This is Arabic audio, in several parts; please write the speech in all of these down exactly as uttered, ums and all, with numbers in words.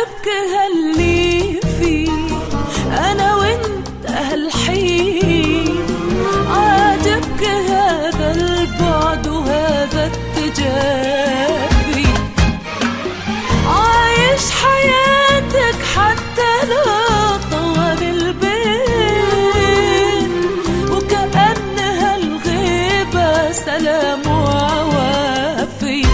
عاجبك هاللي فيه أنا وإنت هالحين، عاجبك هذا البعد وهذا التجافي، عايش حياتك حتى لو طول البيت، وكأن هالغيبة سلام وعوافي.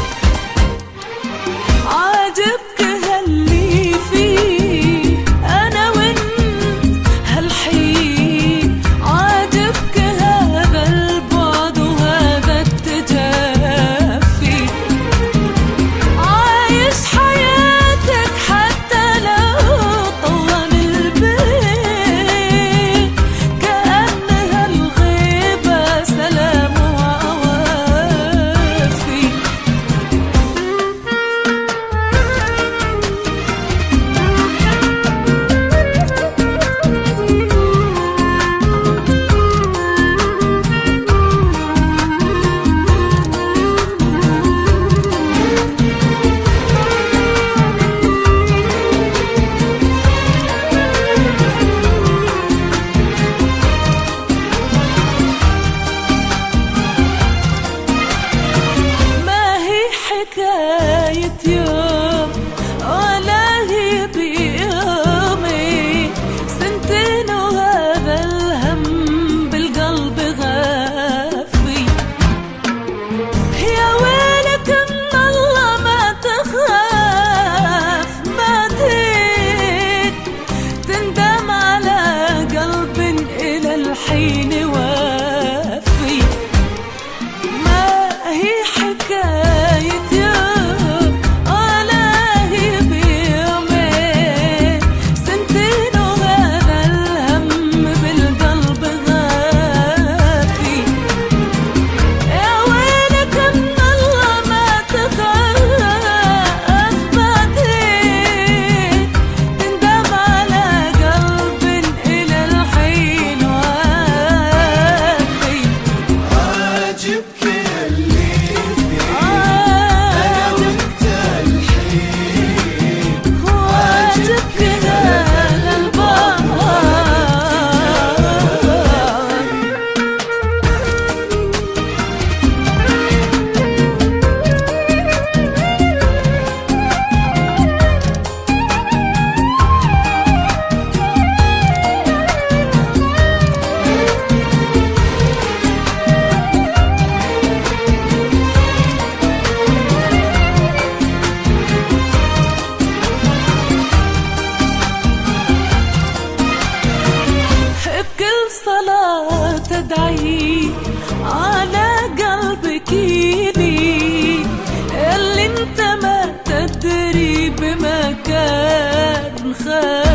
عاجبك هاللي فيه أنا وإنت هالحين، عاجبك هذا البعد وهذا التجافي، عايش حياتك حتى لو طول البيت، كأن هالغيبة سلام وعوافي. حكاية يوم ولا هي بيومي، سنتين وهذا الهم بالقلب غافي. يا ويلك من الله ما تخاف، ما ديت تندم على قلب إلى الحين وافي. ما هي حكاية صلاة تدعي على قلبك يلي، اللي انت ما تدري بمكان خير